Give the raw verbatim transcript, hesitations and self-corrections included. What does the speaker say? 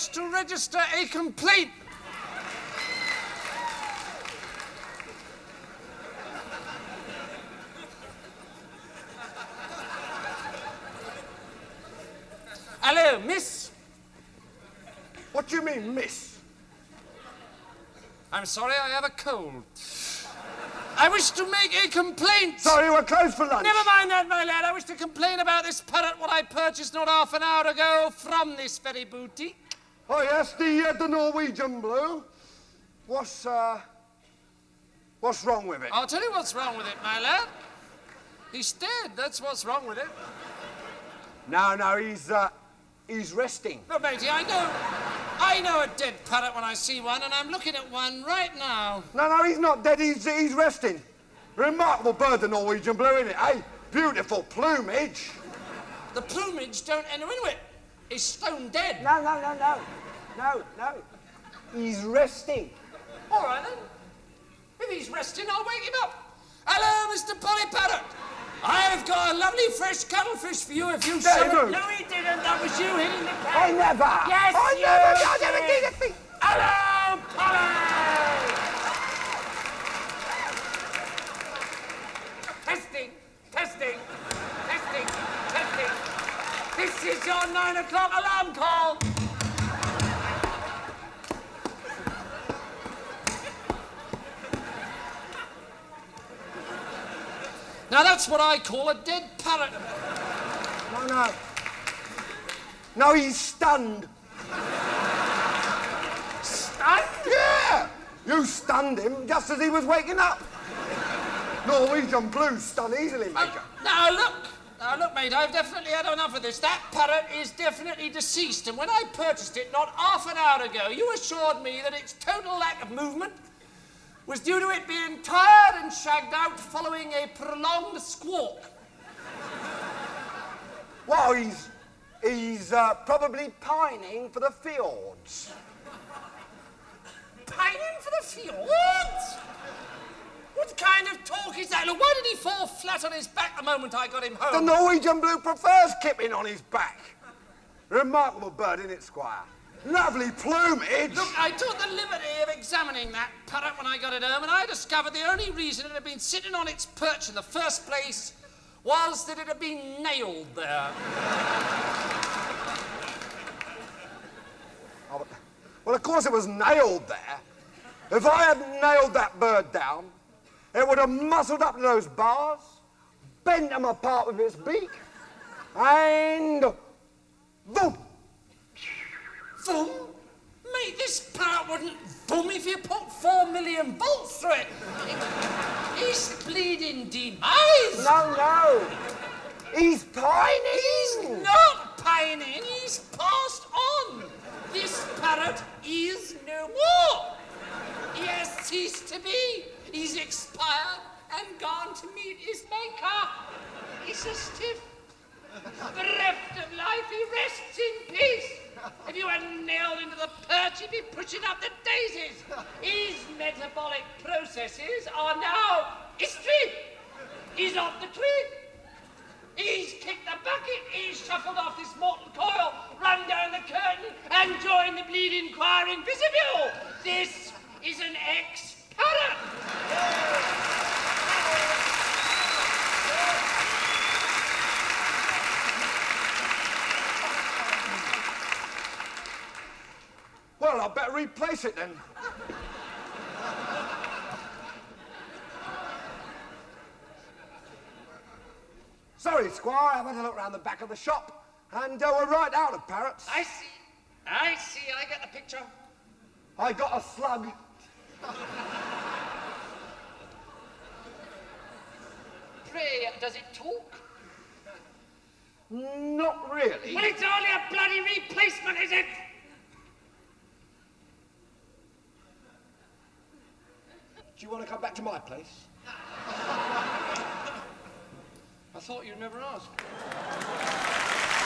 wish to register a complaint. Hello, miss. What do you mean, miss? I'm sorry, I have a cold. I wish to make a complaint. Sorry, we're closed for lunch. Never mind that, my lad. I wish to complain about this parrot, what I purchased not half an hour ago from this very boutique. Oh, yes, the, uh, the Norwegian blue. What's, uh... What's wrong with it? I'll tell you what's wrong with it, my lad. He's dead. That's what's wrong with it. No, no, he's, uh... he's resting. But, matey, I know... I know a dead parrot when I see one, and I'm looking at one right now. No, no, he's not dead. He's, he's resting. Remarkable bird, the Norwegian blue, isn't it, eh? Beautiful plumage. The plumage don't enter into it. He's stone dead. No, no, no, no. No, no. He's resting. All right, then. If he's resting, I'll wake him up. Hello, Mister Polly Parrot. I've got a lovely fresh cuttlefish for you if you Yeah, show you it. do. No, he didn't. That was you hitting the cat. I never. Yes, I you never. I did. never did a thing. Hello, Polly! Testing, testing, testing, testing. This is your nine o'clock alarm call. Now that's what I call a dead parrot. No, no. No, he's stunned. Stunned? Yeah! You stunned him just as he was waking up. Norwegian blues stun easily, Major. Uh, now look, now look, mate, I've definitely had enough of this. That parrot is definitely deceased, and when I purchased it not half an hour ago, you assured me that its total lack of movement was due to it being tired and shagged out following a prolonged squawk. Well, he's... he's uh, probably pining for the fjords. Pining for the fjords? What kind of talk is that? Look, why did he fall flat on his back the moment I got him The home? Norwegian blue prefers kipping on his back. Remarkable bird, isn't it, Squire? Lovely plumage. Look, I took the liberty of examining that parrot when I got it home, and I discovered the only reason it had been sitting on its perch in the first place was that it had been nailed there. Oh, but- well, of course it was nailed there. If I hadn't nailed that bird down, it would have muscled up to those bars, bent them apart with its beak, and... boom! Boom? Mate, this parrot wouldn't boom if you put four million bolts through it. He's bleeding demise. No, no. He's pining. He's not pining. He's passed on. This parrot is no more. He has ceased to be. He's expired and gone to meet his maker. He's a stiff, bereft of life. He rests in peace. If you hadn't nailed into the perch, he'd be pushing up the daisies. His metabolic processes are now history. He's off the twig. He's kicked the bucket. He's shuffled off this mortal coil, run down the curtain, and joined the bleeding choir in vestibule. This is an ex-parrot. Well, I'd better replace it then. Sorry, Squire, I've had a look round the back of the shop, and uh, we're right out of parrots. I see. I see. I get the picture. I got a slug. Pray, does it talk? Not really. Well, it's only a bloody replacement, is it? Do you want to come back to my place? I thought you'd never ask.